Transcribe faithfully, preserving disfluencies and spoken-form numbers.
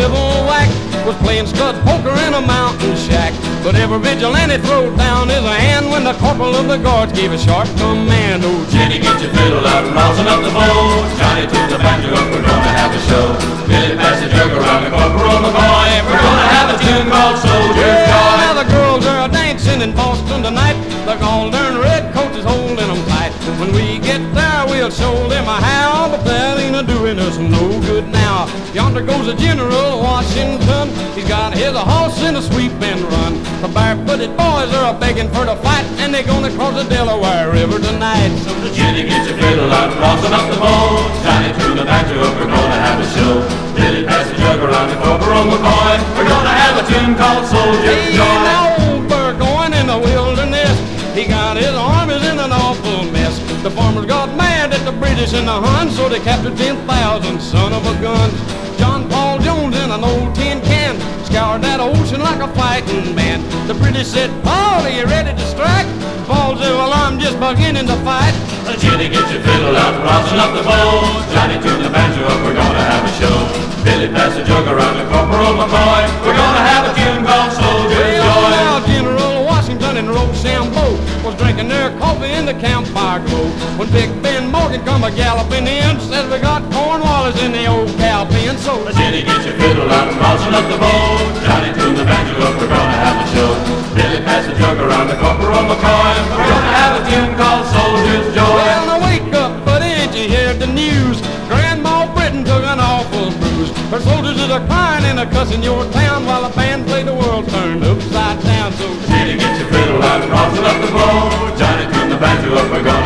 bivouac was playing stud poker in a mountain shack. But every vigilante throwed down his hand when the corporal of the guards gave a sharp command. Oh, Jenny, get your fiddle out and rosin up the bowl. Johnny, tune the banjo up, we're gonna have a show. Billy, pass the jug around the corporal McCoy. We're gonna have a tune called Soldier's Joy. Now the girls are dancing in Boston tonight. The all darn red coats is holding them tight. When we get there, we'll show them how, but that ain't a doing us no good now. Yonder goes a General Washington. He's got his horse in a sweep and run. The barefooted boys are begging for the fight, and they're gonna cross the Delaware River tonight. So the Jenny, get your fiddle out and rosin up the bowl. Johnny, tune the banjo up, we're gonna have a show. Billy, pass the jug around the Corporal McCoy. We're gonna have a tune called Soldier's Joy. Hey, now old Burgoyne in the wilderness, he got his armies in an awful mess. The farmers got mad at the British and the Huns, so they captured ten thousand son of a gun. John Paul Jones in an old tin can scoured that ocean like a fighting man. The British said, Paul, are you ready to strike? Paul said, well, I'm just beginning to fight. Jenny, get your fiddle out and rosin up the bowl. Johnny, tune the banjo up, we're gonna have a show. Billy, pass the jug around the Corporal McCoy. We're gonna have a tune called Soldier's Well, Joy. now General Washington and Rochambeau was drinking their coffee in the campfire glow when Big Ben Morgan come a galloping in, says we got Cornwallis in the old cow pen. So Jenny, get your fiddle out and rosin up the bowl. Johnny, tune the banjo up, we're gonna have a show. Billy, pass the jug around the Corporal McCoy. We're gonna have a tune called Soldier's Joy. well, now wake up, but did you hear the news? Grandma Britain took an awful bruise. Her soldiers are crying and a cussing your town while the band played the world turned upside down. So Jenny, get your fiddle out and rosin up the bowl. Johnny, tune the banjo up, we're gonna